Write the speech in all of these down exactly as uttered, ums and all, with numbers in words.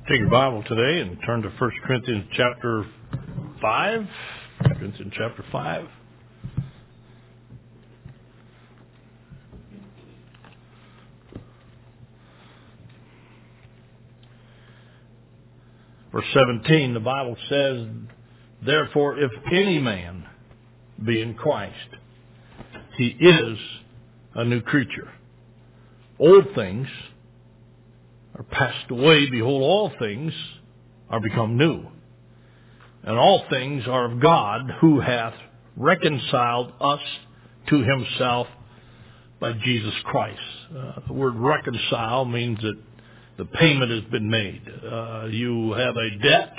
Take your Bible today and turn to First Corinthians chapter five. First Corinthians chapter five. Verse seventeen, the Bible says, "Therefore, if any man be in Christ, he is a new creature. Old things are passed away. Behold, all things are become new. And all things are of God, who hath reconciled us to himself by Jesus Christ." Uh, the word reconcile means that the payment has been made. Uh, you have a debt,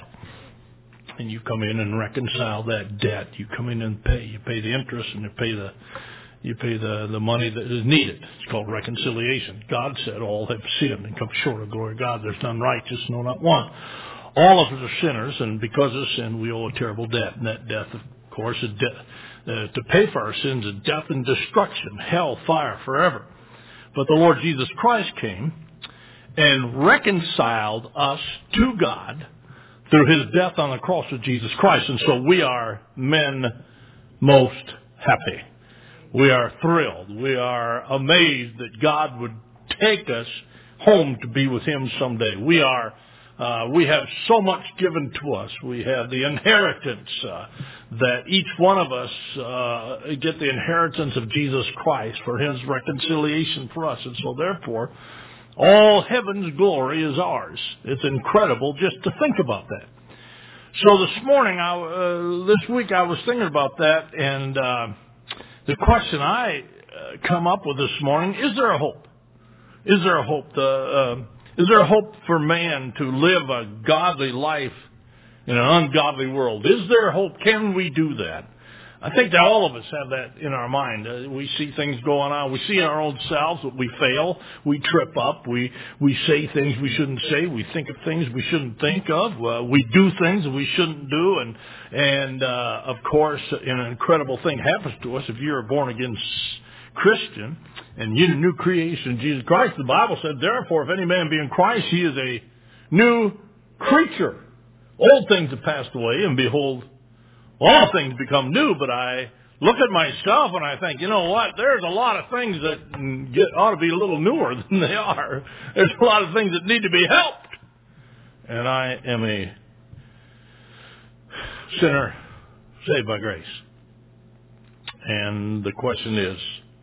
and you come in and reconcile that debt. You come in and pay. You pay the interest, and you pay the you pay the, the money that is needed. It's called reconciliation. God said, "All have sinned and come short of the glory of God. There's none righteous, no, not one." All of us are sinners, and because of sin, we owe a terrible debt. And that death, of course, is de- uh, to pay for our sins is death and destruction, hell, fire, forever. But the Lord Jesus Christ came and reconciled us to God through his death on the cross of Jesus Christ. And so we are men most happy. We are thrilled. We are amazed that God would take us home to be with him someday. We are, uh, we have so much given to us. We have the inheritance uh, that each one of us uh, get the inheritance of Jesus Christ for his reconciliation for us. And so therefore, all heaven's glory is ours. It's incredible just to think about that. So this morning, I, uh, this week, I was thinking about that, and uh, the question I uh, come up with this morning: is there a hope? Is there a hope? The, uh, is there a hope for man to live a godly life in an ungodly world? Is there hope? Can we do that? I think that all of us have that in our mind. Uh, we see things going on. We see in our own selves that we fail. We trip up. We we say things we shouldn't say. We think of things we shouldn't think of. Uh, we do things that we shouldn't do. And, and uh, of course, an incredible thing happens to us if you're a born-again Christian and you're a new creation in Jesus Christ. The Bible said, "Therefore, if any man be in Christ, he is a new creature. Old things have passed away, and behold, all things become new." But I look at myself and I think, you know what? There's a lot of things that get, ought to be a little newer than they are. There's a lot of things that need to be helped. And I am a sinner saved by grace. And the question is,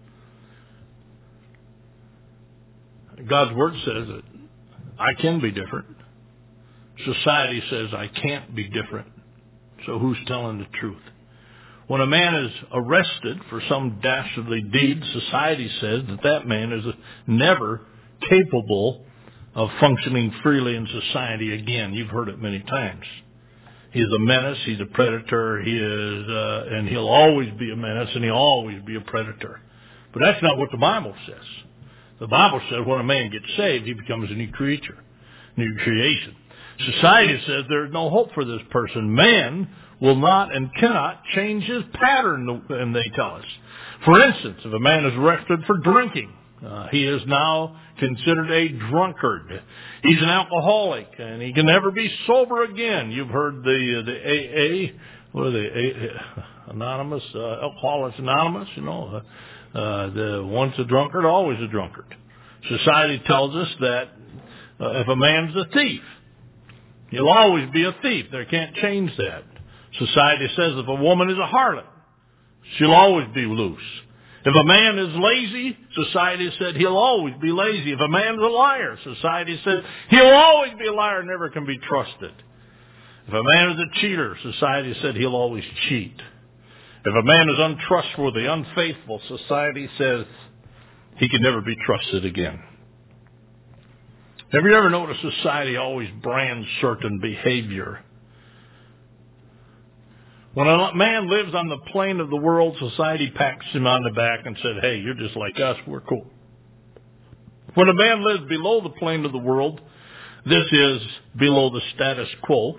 God's Word says that I can be different. Society says I can't be different. So who's telling the truth? When a man is arrested for some dastardly deed, society says that that man is never capable of functioning freely in society again. You've heard it many times. He's a menace, he's a predator, he is, uh, and he'll always be a menace, and he'll always be a predator. But that's not what the Bible says. The Bible says when a man gets saved, he becomes a new creature, new creation. Society says there's no hope for this person. Man will not and cannot change his pattern, and they tell us. For instance, if a man is arrested for drinking, uh, he is now considered a drunkard. He's an alcoholic, and he can never be sober again. You've heard the the A A, what are they, A- Anonymous, uh, Alcoholics Anonymous, you know, uh, uh, the once a drunkard, always a drunkard. Society tells us that uh, if a man's a thief, he'll always be a thief. They can't change that. Society says if a woman is a harlot, she'll always be loose. If a man is lazy, society said he'll always be lazy. If a man is a liar, society said he'll always be a liar, never can be trusted. If a man is a cheater, society said he'll always cheat. If a man is untrustworthy, unfaithful, society says he can never be trusted again. Have you ever noticed society always brands certain behavior? When a man lives on the plane of the world, society pats him on the back and said, "Hey, you're just like us, we're cool." When a man lives below the plane of the world, this is below the status quo,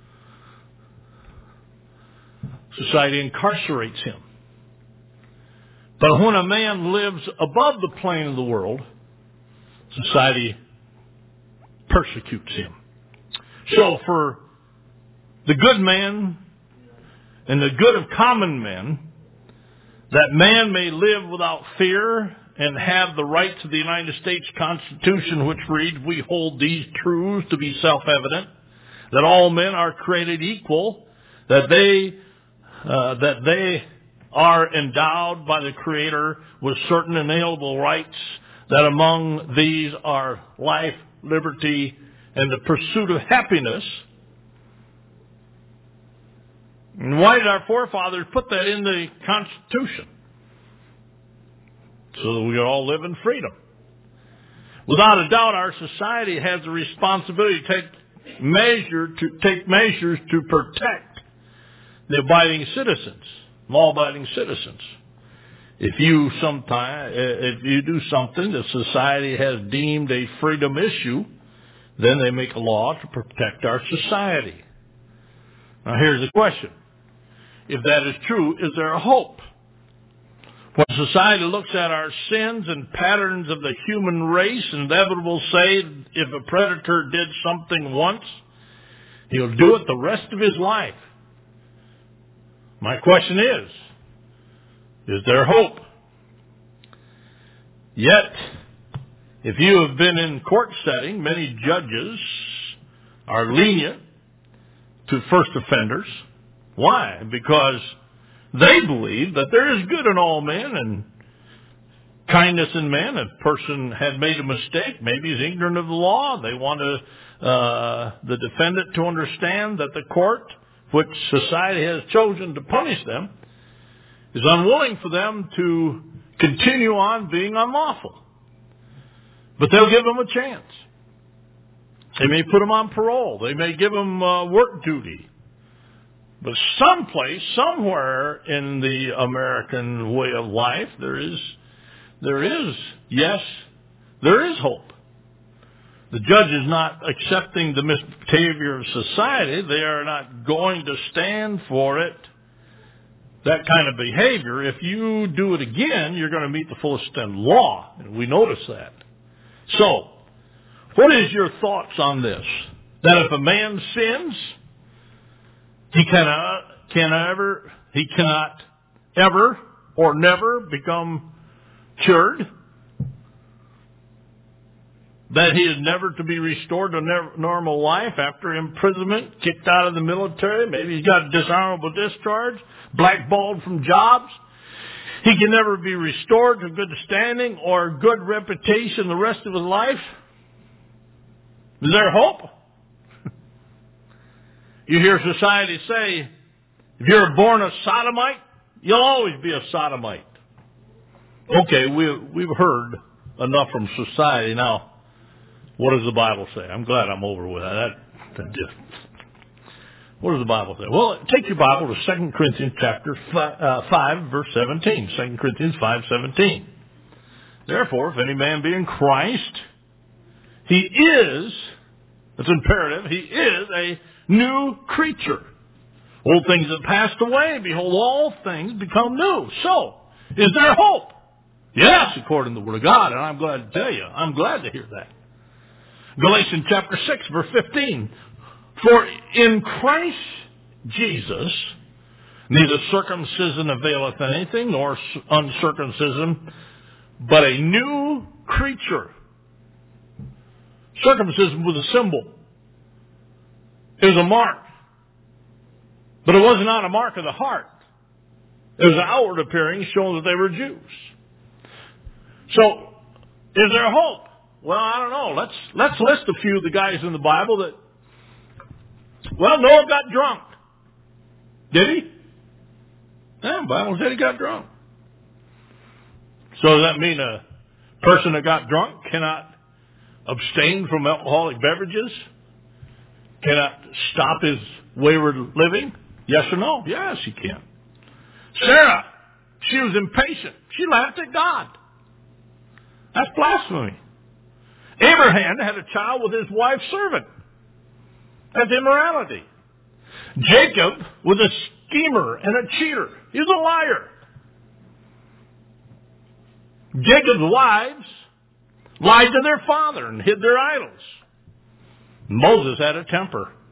society incarcerates him. But when a man lives above the plane of the world, society persecutes him. So for the good man and the good of common men, that man may live without fear and have the rights of the United States Constitution, which reads, we hold these truths to be self-evident, that all men are created equal, that they, uh, that they are endowed by the Creator with certain inalienable rights, that among these are life, liberty, and the pursuit of happiness. And why did our forefathers put that in the Constitution? So that we could all live in freedom. Without a doubt, our society has the responsibility to take measure to take measures to protect the abiding citizens, law-abiding citizens. If you sometime, if you do something that society has deemed a freedom issue, then they make a law to protect our society. Now here's the question. If that is true, is there a hope? When society looks at our sins and patterns of the human race, inevitably say if a predator did something once, he'll do it the rest of his life. My question is, is there hope? Yet, if you have been in court setting, many judges are lenient to first offenders. Why? Because they believe that there is good in all men and kindness in men. If a person had made a mistake, maybe he's ignorant of the law. They want to, uh, the defendant to understand that the court, which society has chosen to punish them, is unwilling for them to continue on being unlawful. But they'll give them a chance. They may put them on parole. They may give them uh, work duty. But someplace, somewhere in the American way of life, there is, there is, yes, there is hope. The judge is not accepting the misbehavior of society. They are not going to stand for it, that kind of behavior. If you do it again, you're going to meet the full extent of law. And we notice that. So, what is your thoughts on this? That if a man sins, He cannot, can ever, he cannot ever or never become cured. That he is never to be restored to normal life after imprisonment, kicked out of the military. Maybe he's got a dishonorable discharge, blackballed from jobs. He can never be restored to good standing or good reputation the rest of his life. Is there hope? You hear society say, if you're born a sodomite, you'll always be a sodomite. Okay, we, we've heard enough from society. Now, what does the Bible say? I'm glad I'm over with that. that, that just, what does the Bible say? Well, take your Bible to Second Corinthians chapter five, uh, five, verse seventeen. Second Corinthians five, seventeen. Therefore, if any man be in Christ, he is, it's imperative, he is a new creature. Old things have passed away. Behold, all things become new. So, is there hope? Yes, according to the Word of God. And I'm glad to tell you, I'm glad to hear that. Galatians chapter six, verse fifteen. For in Christ Jesus, neither circumcision availeth anything, nor uncircumcision, but a new creature. Circumcision was a symbol. It was a mark. But it was not a mark of the heart. It was an outward appearing showing that they were Jews. So, is there hope? Well, I don't know. Let's let's list a few of the guys in the Bible that, well, Noah got drunk. Did he? Yeah, the Bible said he got drunk. So does that mean a person that got drunk cannot abstain from alcoholic beverages? Cannot stop his wayward living? Yes or no? Yes, he can. Sarah, she was impatient. She laughed at God. That's blasphemy. Abraham had a child with his wife's servant. That's immorality. Jacob was a schemer and a cheater. He was a liar. Jacob's wives lied to their father and hid their idols. Moses had a temper.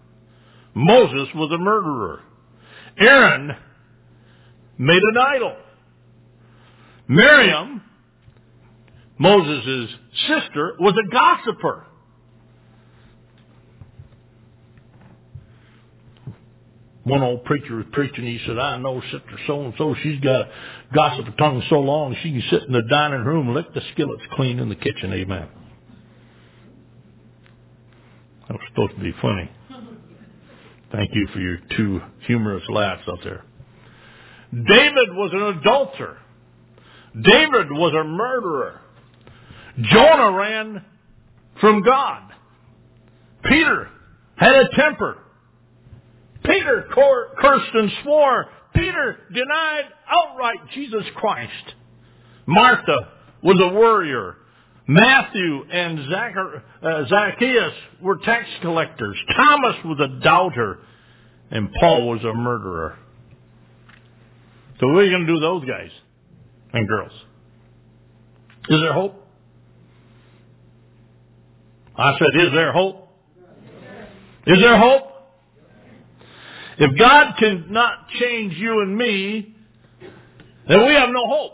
Moses was a murderer. Aaron made an idol. Miriam, Moses' sister, was a gossiper. One old preacher was preaching. He said, I know sister so-and-so. She's got a gossip tongue so long she can sit in the dining room and lick the skillets clean in the kitchen. Amen. That was supposed to be funny. Thank you for your two humorous laughs out there. David was an adulterer. David was a murderer. Jonah ran from God. Peter had a temper. Peter cursed and swore. Peter denied outright Jesus Christ. Martha was a worrier. Matthew and Zachar, uh, Zacchaeus were tax collectors. Thomas was a doubter. And Paul was a murderer. So what are you going to do with those guys and girls? Is there hope? I said, is there hope? Is there hope? If God cannot change you and me, then we have no hope.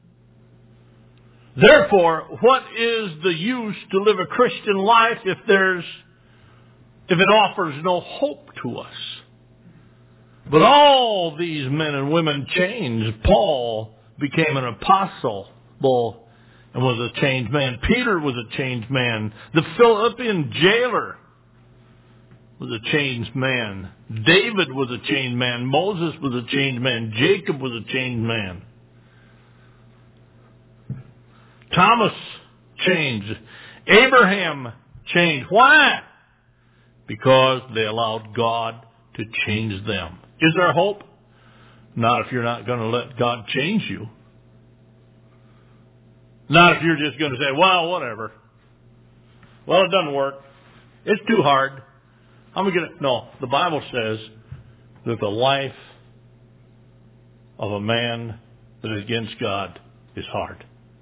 Therefore, what is the use to live a Christian life if there's, if it offers no hope to us? But all these men and women changed. Paul became an apostle and was a changed man. Peter was a changed man. The Philippian jailer was a changed man. David was a changed man. Moses was a changed man. Jacob was a changed man. Thomas changed. Abraham changed. Why? Because they allowed God to change them. Is there hope? Not if you're not going to let God change you. Not if you're just going to say, well, whatever. Well, it doesn't work. It's too hard. I'm going to get it. No, the Bible says that the life of a man that is against God is hard.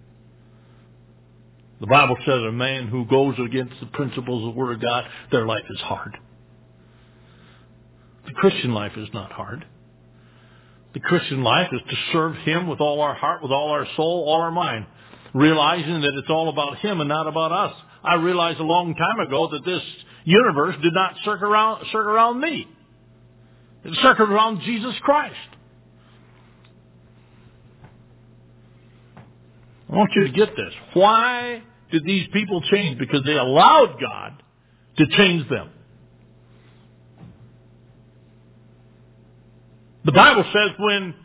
The Bible says a man who goes against the principles of the Word of God, their life is hard. The Christian life is not hard. The Christian life is to serve Him with all our heart, with all our soul, all our mind, realizing that it's all about Him and not about us. I realized a long time ago that this universe did not circle around, circle around me. It circled around Jesus Christ. I want you to get this. Why did these people change? Because they allowed God to change them. The Bible says when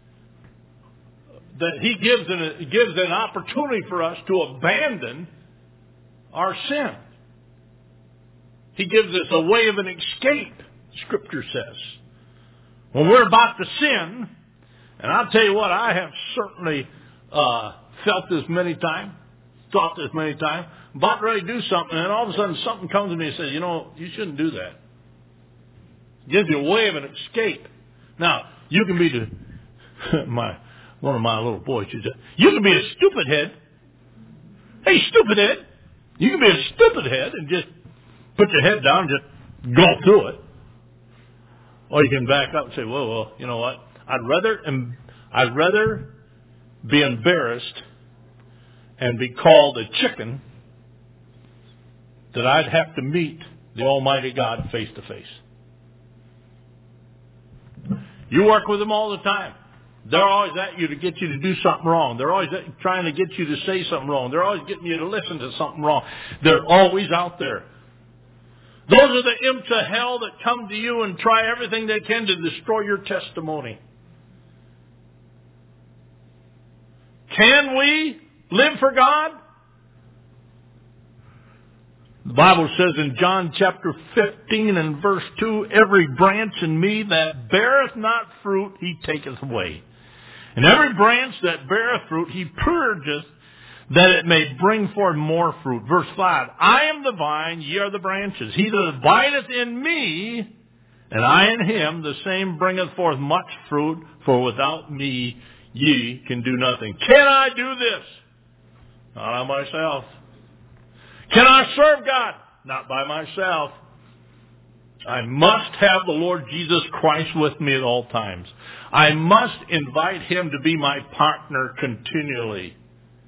that He gives an, gives an opportunity for us to abandon our sin. He gives us a way of an escape, Scripture says. When we're about to sin, and I'll tell you what, I have certainly uh, felt this many times, thought this many times, about ready to do something, and all of a sudden something comes to me and says, you know, you shouldn't do that. It gives you a way of an escape. Now, you can be the, my, one of my little boys, she said, you can be a stupid head. Hey, stupid head. You can be a stupid head and just put your head down and just go through it. Or you can back up and say, well, well, you know what? I'd rather, I'd rather be embarrassed and be called a chicken than I'd have to meet the Almighty God face to face. You work with them all the time. They're always at you to get you to do something wrong. They're always trying to get you to say something wrong. They're always getting you to listen to something wrong. They're always out there. Those are the imps of hell that come to you and try everything they can to destroy your testimony. Can we live for God? The Bible says in John chapter fifteen and verse two, every branch in me that beareth not fruit, He taketh away. And every branch that beareth fruit, He purgeth, that it may bring forth more fruit. Verse five, I am the vine, ye are the branches. He that abideth in me, and I in him, the same bringeth forth much fruit, for without me ye can do nothing. Can I do this? Not on myself. Can I serve God? Not by myself. I must have the Lord Jesus Christ with me at all times. I must invite Him to be my partner continually.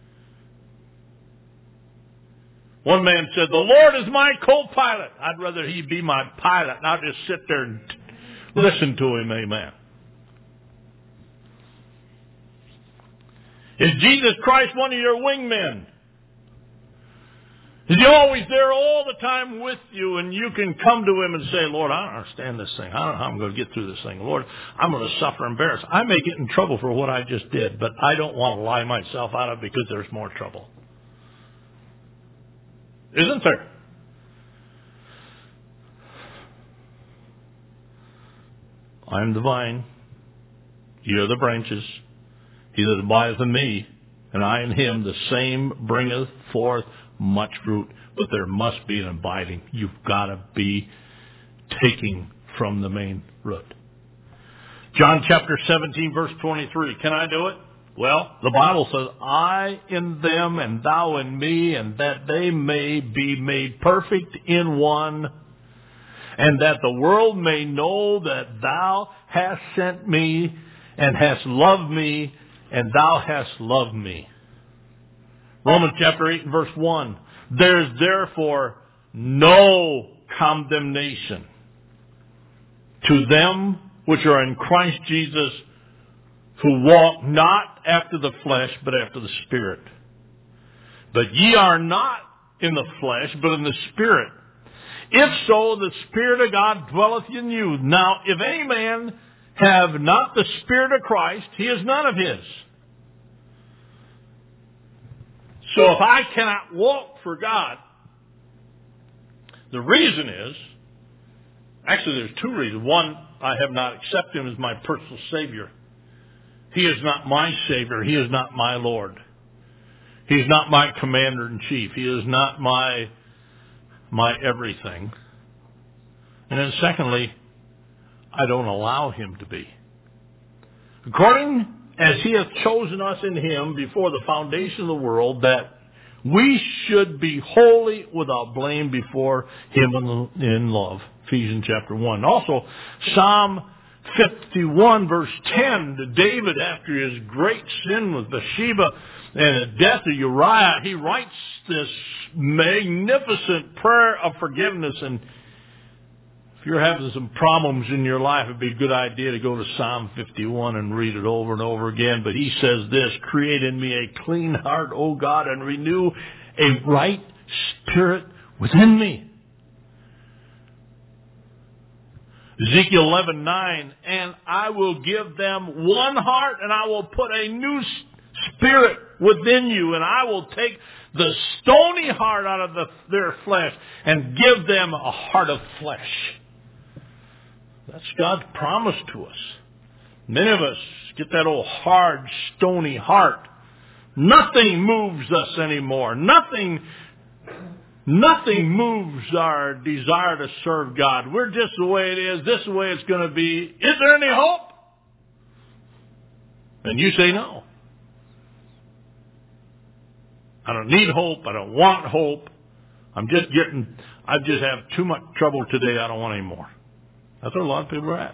One man said, the Lord is my co-pilot. I'd rather He be my pilot, and I'll just sit there and listen to Him. Amen. Is Jesus Christ one of your wingmen? Is He always there all the time with you, and you can come to Him and say, Lord, I don't understand this thing. I don't know how I'm going to get through this thing. Lord, I'm going to suffer embarrassed. I may get in trouble for what I just did, but I don't want to lie myself out of it because there's more trouble. Isn't there? I am the vine. Ye are the branches. He that abideth in me, and I in him, the same bringeth forth much fruit. But there must be an abiding. You've got to be taking from the main root. John chapter seventeen, verse twenty-three. Can I do it? Well, the Bible says, I in them and thou in me, and that they may be made perfect in one, and that the world may know that thou hast sent me and hast loved me, and thou hast loved me. Romans chapter eight and verse one. There is therefore no condemnation to them which are in Christ Jesus, who walk not after the flesh, but after the Spirit. But ye are not in the flesh, but in the Spirit. If so, the Spirit of God dwelleth in you. Now, if any man have not the Spirit of Christ, he is none of his. So if I cannot walk for God, the reason is, actually there's two reasons. One, I have not accepted Him as my personal Savior. He is not my Savior. He is not my Lord. He is not my Commander-in-Chief. He is not my, my everything. And then secondly, I don't allow Him to be. According as He hath chosen us in Him before the foundation of the world, that we should be holy without blame before Him in love. Ephesians chapter one. Also, Psalm fifty-one verse ten, to David, after his great sin with Bathsheba and the death of Uriah, he writes this magnificent prayer of forgiveness. And if you're having some problems in your life, it'd be a good idea to go to Psalm fifty-one and read it over and over again. But he says this, create in me a clean heart, O God, and renew a right spirit within me. Ezekiel eleven nine, and I will give them one heart, and I will put a new spirit within you, and I will take the stony heart out of the, their flesh and give them a heart of flesh. That's God's promise to us. Many of us get that old hard, stony heart. Nothing moves us anymore. Nothing Nothing moves our desire to serve God. We're just the way it is. This is the way it's going to be. Is there any hope? And you say no. I don't need hope. I don't want hope. I'm just getting, I just have too much trouble today. I don't want any more. That's where a lot of people are at.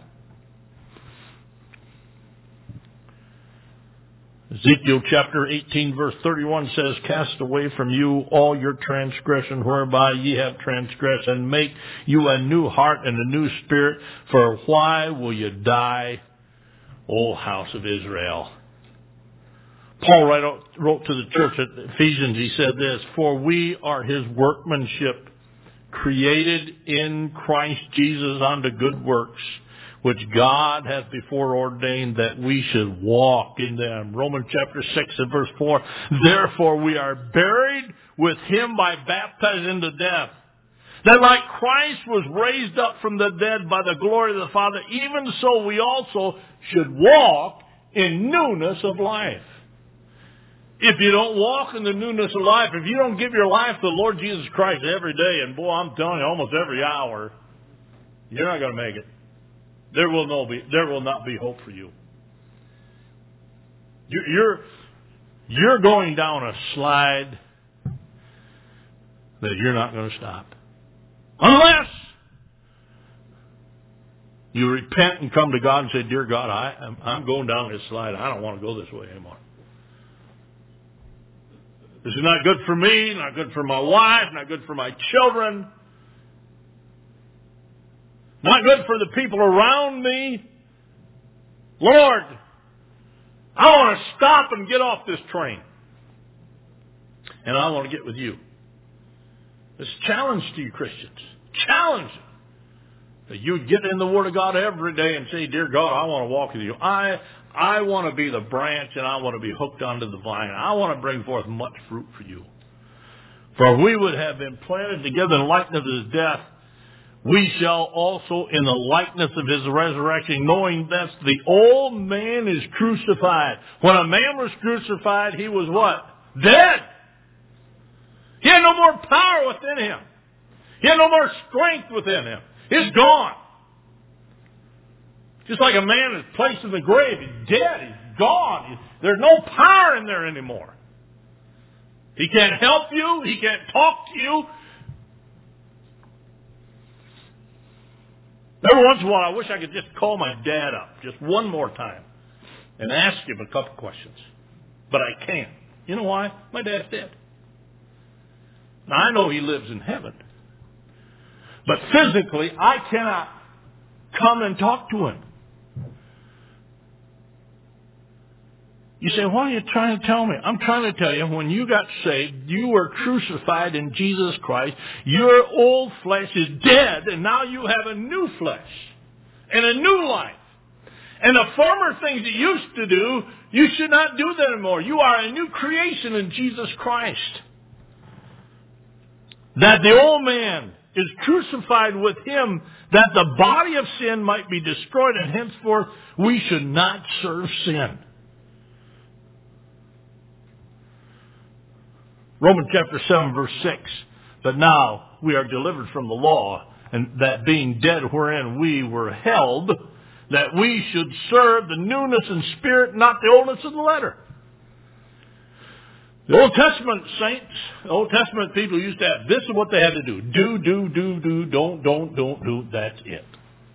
Ezekiel chapter eighteen verse thirty-one says, cast away from you all your transgression whereby ye have transgressed, and make you a new heart and a new spirit. For why will you die, O house of Israel? Paul wrote to the church at Ephesians, he said this, for we are His workmanship, created in Christ Jesus unto good works, which God hath before ordained that we should walk in them. Romans chapter six and verse four. Therefore we are buried with Him by baptism into death, that like Christ was raised up from the dead by the glory of the Father, even so we also should walk in newness of life. If you don't walk in the newness of life, if you don't give your life to the Lord Jesus Christ every day, and boy, I'm telling you, almost every hour, you're not going to make it. There will no be. There will not be hope for you. You're you're going down a slide that you're not going to stop, unless You repent and come to God and say, dear God, I, I'm, I'm going down this slide. I don't want to go this way anymore. This is not good for me, not good for my wife, not good for my children, not good for the people around me. Lord, I want to stop and get off this train. And I want to get with you. This challenge to you Christians. Challenge that you would get in the Word of God every day and say, dear God, I want to walk with you. I I want to be the branch and I want to be hooked onto the vine. I want to bring forth much fruit for you. For we would have been planted together in the likeness of his death. We shall also in the likeness of his resurrection, knowing that the old man is crucified. When a man was crucified, he was what? Dead. He had no more power within him. He had no more strength within him. He's gone. Just like a man is placed in the grave, he's dead, he's gone. There's no power in there anymore. He can't help you, he can't talk to you. Every once in a while, I wish I could just call my dad up just one more time and ask him a couple questions. But I can't. You know why? My dad's dead. Now, I know he lives in heaven. But physically, I cannot come and talk to him. You say, what are you trying to tell me? I'm trying to tell you, when you got saved, you were crucified in Jesus Christ. Your old flesh is dead, and now you have a new flesh and a new life. And the former things you used to do, you should not do that anymore. You are a new creation in Jesus Christ. That the old man is crucified with him, that the body of sin might be destroyed, and henceforth we should not serve sin. Romans chapter seven verse six. But now we are delivered from the law, and that being dead wherein we were held, that we should serve the newness in spirit, not the oldness of the letter. The Old Testament saints, the Old Testament people used to have, this is what they had to do. Do, do, do, do, don't, don't, don't, do. That's it.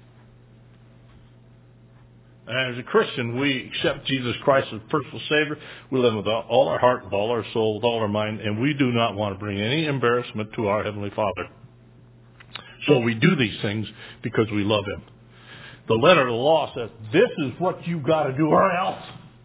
And as a Christian, we accept Jesus Christ as personal Savior. We live with all our heart, with all our soul, with all our mind, and we do not want to bring any embarrassment to our Heavenly Father. So we do these things because we love Him. The letter of the law says, this is what you've got to do or else.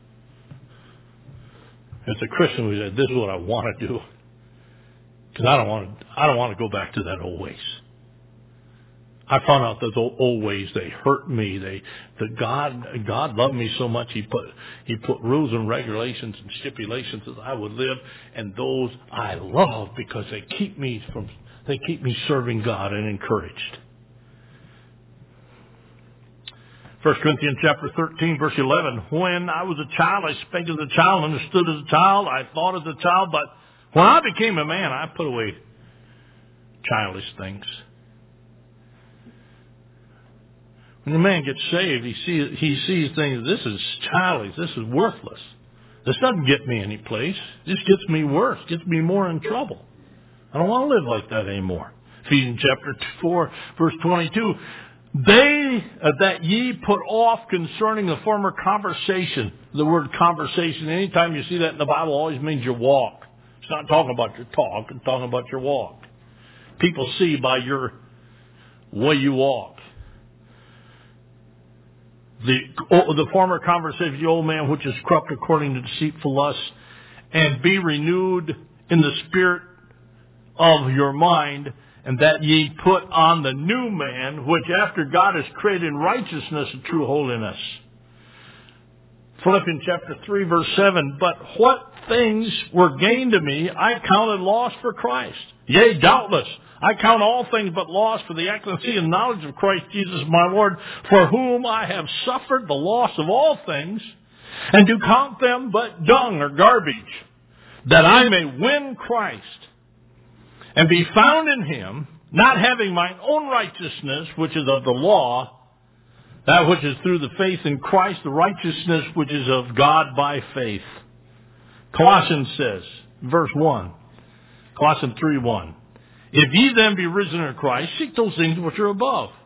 As a Christian, we say, this is what I want to do. Because I don't want to, I don't want to go back to that old ways. I found out those old, old ways, they hurt me. They, that God, God loved me so much, He put, He put rules and regulations and stipulations that I would live, and those I love because they keep me from, they keep me serving God and encouraged. First Corinthians chapter thirteen, verse eleven. When I was a child, I spake as a child, understood as a child, I thought as a child, but when I became a man, I put away childish things. When a man gets saved, he sees, he sees things, this is childish, this is worthless. This doesn't get me any place. This gets me worse, gets me more in trouble. I don't want to live like that anymore. Ephesians chapter four, verse twenty-two. They uh, that ye put off concerning the former conversation. The word conversation, anytime you see that in the Bible, always means your walk. It's not talking about your talk, it's talking about your walk. People see by your way you walk. The, the former conversation, the old man which is corrupt according to deceitful lusts, and be renewed in the spirit of your mind, and that ye put on the new man, which after God is created in righteousness and true holiness. Philippians chapter three, verse seven. But what things were gained to me, I counted loss for Christ. Yea, doubtless, I count all things but loss for the excellency and knowledge of Christ Jesus my Lord, for whom I have suffered the loss of all things, and do count them but dung or garbage, that I may win Christ, and be found in Him, not having mine own righteousness, which is of the law, that which is through the faith in Christ, the righteousness which is of God by faith. Colossians says, verse one, Colossians three one, if ye then be risen in Christ, seek those things which are above,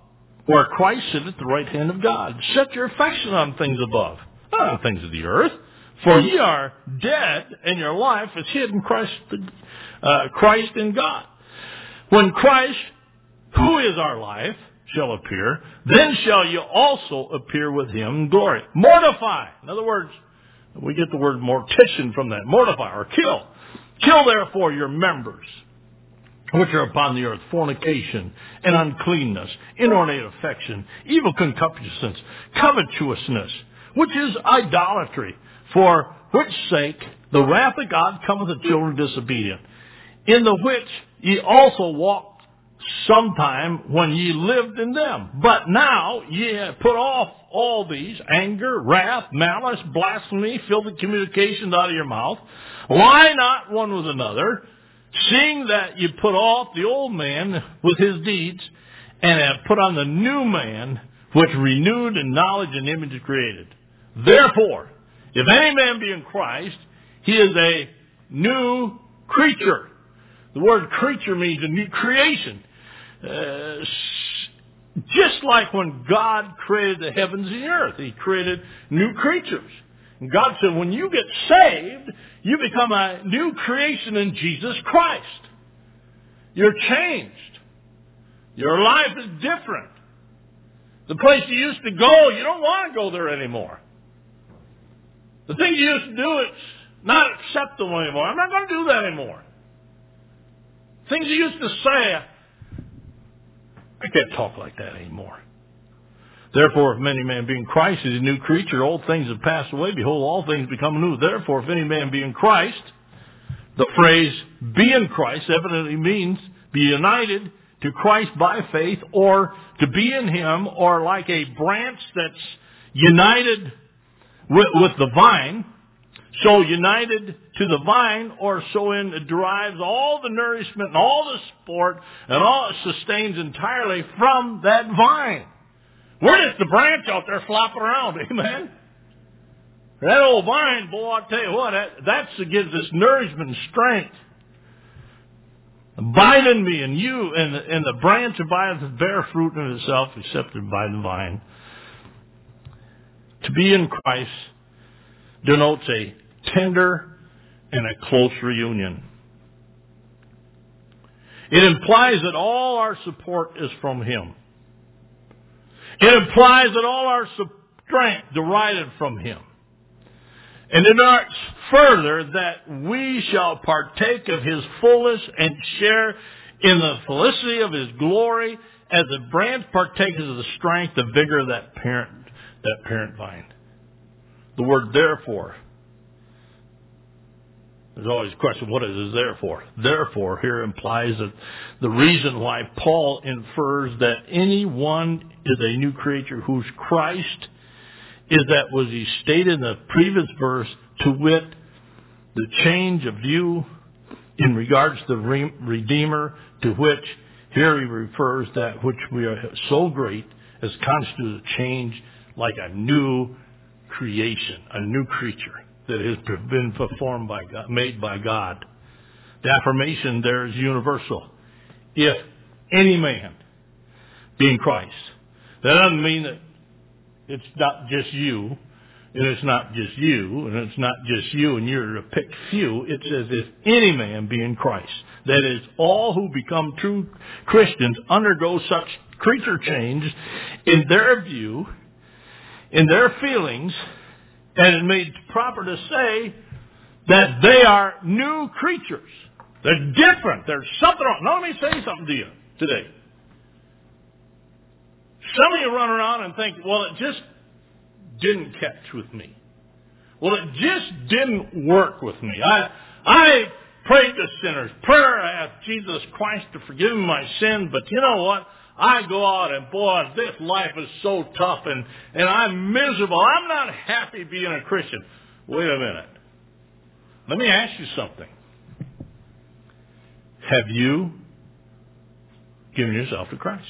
where Christ sitteth at the right hand of God. Set your affection on things above, not on things of the earth. For ye are dead, and your life is hid in Christ, uh, Christ in God. When Christ, who is our life, shall appear, then shall you also appear with him in glory. Mortify. In other words, we get the word mortician from that. Mortify or kill. Kill therefore your members, which are upon the earth, fornication and uncleanness, inordinate affection, evil concupiscence, covetousness, which is idolatry, for which sake the wrath of God cometh to children disobedient, in the which ye also walked sometime when ye lived in them. But now ye have put off all these, anger, wrath, malice, blasphemy, filthy communications out of your mouth. Lie not one with another, seeing that you put off the old man with his deeds, and have put on the new man, which renewed in knowledge and image is created. Therefore, if any man be in Christ, he is a new creature. The word creature means a new creation. Uh, just like when God created the heavens and the earth, he created new creatures. And God said, when you get saved, you become a new creation in Jesus Christ. You're changed. Your life is different. The place you used to go, you don't want to go there anymore. The things you used to do, it's not acceptable anymore. I'm not going to do that anymore. Things you used to say, I can't talk like that anymore. Therefore, if any man be in Christ, he is a new creature. Old things have passed away. Behold, all things become new. Therefore, if any man be in Christ, the phrase be in Christ evidently means be united to Christ by faith, or to be in him, or like a branch that's united with, with the vine. So united to the vine, or so in it derives all the nourishment and all the support and all it sustains entirely from that vine. We're just the branch out there flopping around, amen? That old vine, boy, I'll tell you what, that that's, gives us nourishment and strength. Abide in me, and you, and the, and the branch abideth bear fruit in itself, except by the vine. To be in Christ denotes a tender and a close reunion. It implies that all our support is from him. It implies that all our strength derived from him. And it denotes further that we shall partake of his fullness and share in the felicity of his glory, as the branch partakes of the strength, the vigor of that parent, that parent vine. The word therefore. There's always a question, what is it therefore? Therefore here implies that the reason why Paul infers that anyone is a new creature who's Christ is that was he stated in the previous verse, to wit, the change of view in regards to the Redeemer, to which here he refers that which we are so great as constitutes a change like a new creation, a new creature that has been performed by God, made by God. The affirmation there is universal. If any man be in Christ. That doesn't mean that it's not just you, and it's not just you, and it's not just you, and you're a picked few. It says if any man be in Christ. That is, all who become true Christians undergo such creature change in their view, in their feelings, and it made proper to say that they are new creatures. They're different. There's something wrong. Now let me say something to you today. Some of you run around and think, well, it just didn't catch with me. Well, it just didn't work with me. I I prayed to sinners. Prayer, I asked Jesus Christ to forgive me my sin, but you know what? I go out and, boy, this life is so tough and, and I'm miserable. I'm not happy being a Christian. Wait a minute. Let me ask you something. Have you given yourself to Christ?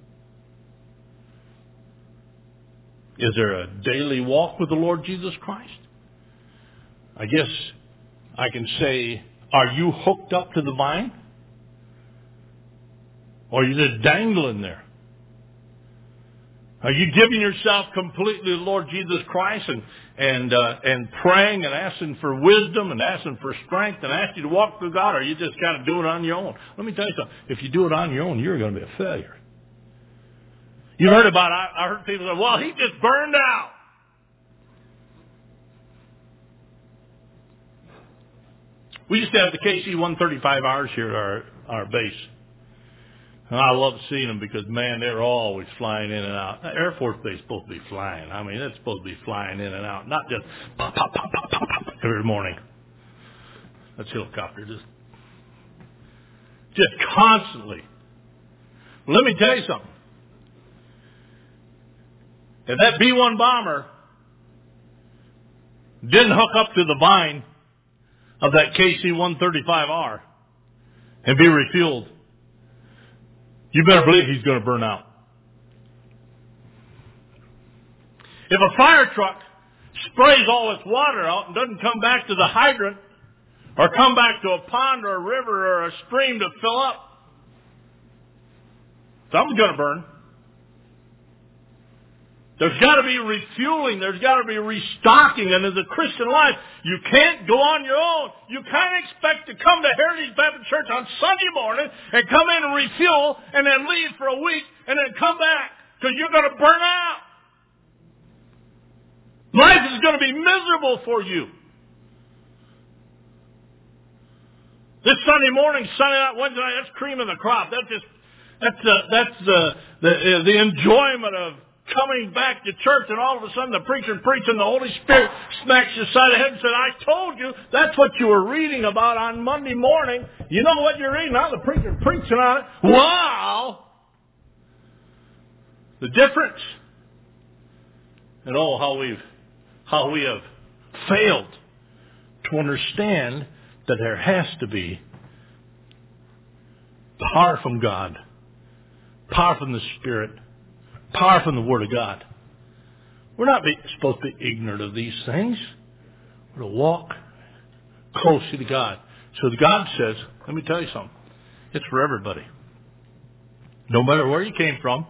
Is there a daily walk with the Lord Jesus Christ? I guess I can say, are you hooked up to the vine? Or are you just dangling there? Are you giving yourself completely to the Lord Jesus Christ and and uh, and praying and asking for wisdom and asking for strength and asking you to walk through God, or are you just kind of doing it on your own? Let me tell you something. If you do it on your own, you're going to be a failure. You heard about, I, I heard people say, well, he just burned out. We used to have the K C one thirty-five Rs here at our, our base. And I love seeing them because, man, they're always flying in and out. The Air Force Base is supposed to be flying. I mean, it's supposed to be flying in and out, not just pop, pop, pop, pop, pop, pop every morning. That's helicopter, just, just constantly. Well, let me tell you something. If that B one bomber didn't hook up to the vine of that K C one thirty-five R and be refueled, you better believe he's going to burn out. If a fire truck sprays all its water out and doesn't come back to the hydrant or come back to a pond or a river or a stream to fill up, something's going to burn. There's got to be refueling. There's got to be restocking. And as a Christian life, you can't go on your own. You can't expect to come to Heritage Baptist Church on Sunday morning and come in and refuel and then leave for a week and then come back because you're going to burn out. Life is going to be miserable for you. This Sunday morning, Sunday night, Wednesday night, that's cream of the crop. That's just that's uh, that's uh, the uh, the enjoyment of coming back to church, and all of a sudden the preacher preaching, the Holy Spirit smacks you side of the head and said, I told you that's what you were reading about on Monday morning. You know what you're reading? Now the preacher preaching on it. Wow! The difference. And oh, how we've how we have failed to understand that there has to be power from God, power from the Spirit, power from the Word of God. We're not be, supposed to be ignorant of these things. We're to walk closely to God. So God says, let me tell you something. It's for everybody. No matter where you came from.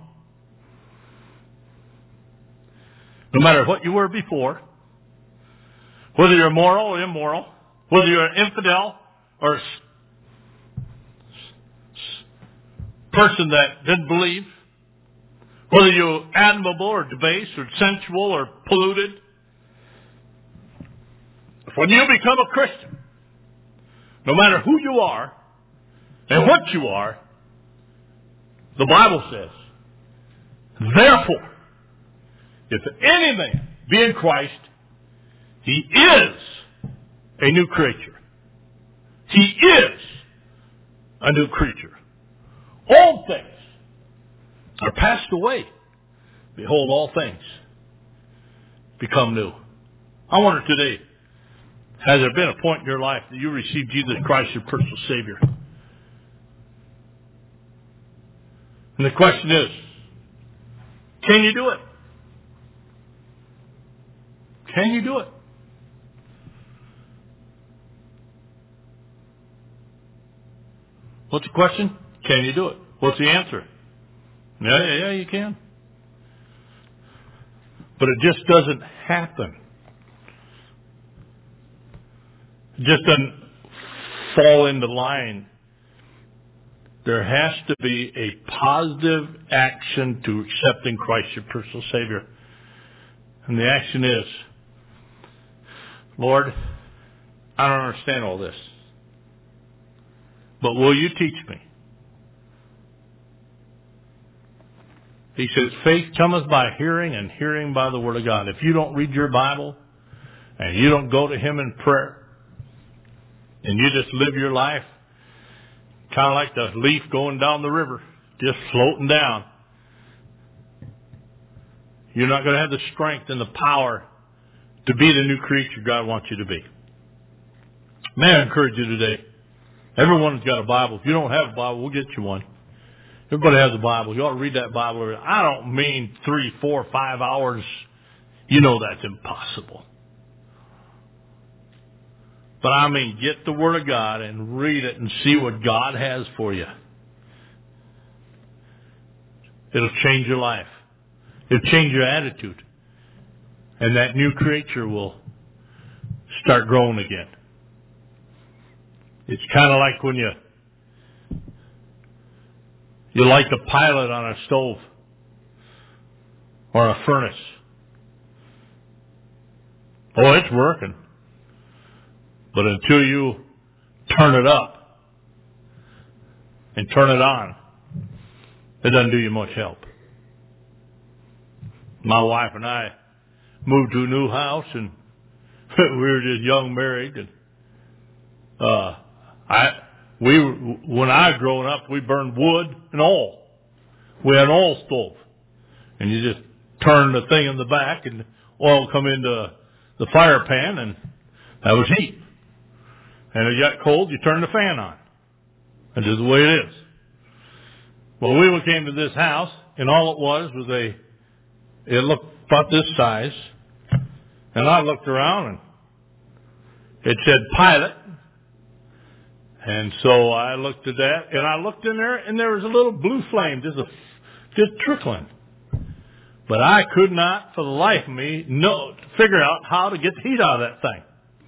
No matter what you were before. Whether you're moral or immoral. Whether you're an infidel or a person that didn't believe. Whether you're admirable or debased or sensual or polluted. When you become a Christian, no matter who you are and what you are, the Bible says, therefore, if any man be in Christ, he is a new creature. He is a new creature. Old things are passed away. Behold, all things become new. I wonder today, has there been a point in your life that you received Jesus Christ, your personal Savior? And the question is, can you do it? Can you do it? What's the question? Can you do it? What's the answer? Yeah, yeah, yeah, you can. But it just doesn't happen. It just doesn't fall into line. There has to be a positive action to accepting Christ your personal Savior. And the action is, Lord, I don't understand all this. But will you teach me? He says, faith cometh by hearing, and hearing by the Word of God. If you don't read your Bible, and you don't go to Him in prayer, and you just live your life kind of like the leaf going down the river, just floating down, you're not going to have the strength and the power to be the new creature God wants you to be. May I encourage you today, everyone's got a Bible. If you don't have a Bible, we'll get you one. Everybody has a Bible. You ought to read that Bible. I don't mean three, four, five hours. You know that's impossible. But I mean, get the Word of God and read it and see what God has for you. It'll change your life. It'll change your attitude. And that new creature will start growing again. It's kind of like when you you light the pilot on a stove or a furnace. Oh, it's working. But until you turn it up and turn it on, it doesn't do you much help. My wife and I moved to a new house, and we were just young married, and uh, I we when I was growing up, we burned wood and oil. We had an oil stove, and you just turn the thing in the back, and oil come into the fire pan, and that was heat. And if it got cold, you turn the fan on. That's just the way it is. Well, we came to this house, and all it was was a, it looked about this size, and I looked around, and it said pilot. And so I looked at that, and I looked in there, and there was a little blue flame, just a, just trickling. But I could not, for the life of me, know, figure out how to get the heat out of that thing.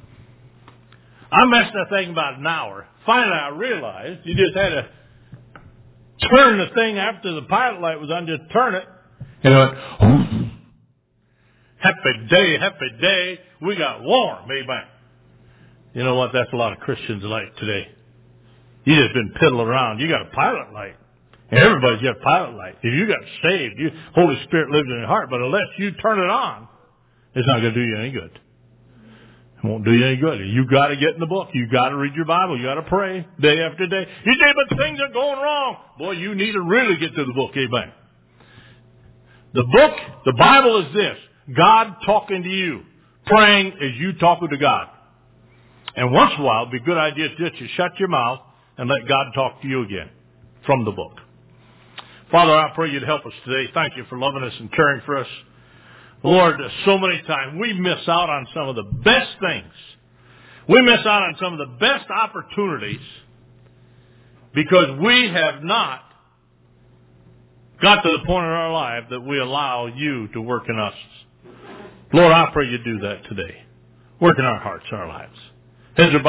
I messed that thing about an hour. Finally, I realized you just had to turn the thing after the pilot light was on, just turn it, and it went, oh. Happy day, happy day, we got warm, amen. You know what? That's a lot of Christians like today. You just been piddling around. You got a pilot light. And everybody's got a pilot light. If you got saved, you, Holy Spirit lives in your heart. But unless you turn it on, it's not going to do you any good. It won't do you any good. You got to get in the book. You got to read your Bible. You got to pray day after day. You say, but things are going wrong. Boy, you need to really get to the book. Amen. The book, the Bible is this. God talking to you. Praying as you talking to God. And once in a while, it'd be a good idea just to shut your mouth and let God talk to you again from the book. Father, I pray you'd help us today. Thank you for loving us and caring for us. Lord, so many times we miss out on some of the best things. We miss out on some of the best opportunities because we have not got to the point in our life that we allow you to work in us. Lord, I pray you do that today. Work in our hearts, our lives. Heads are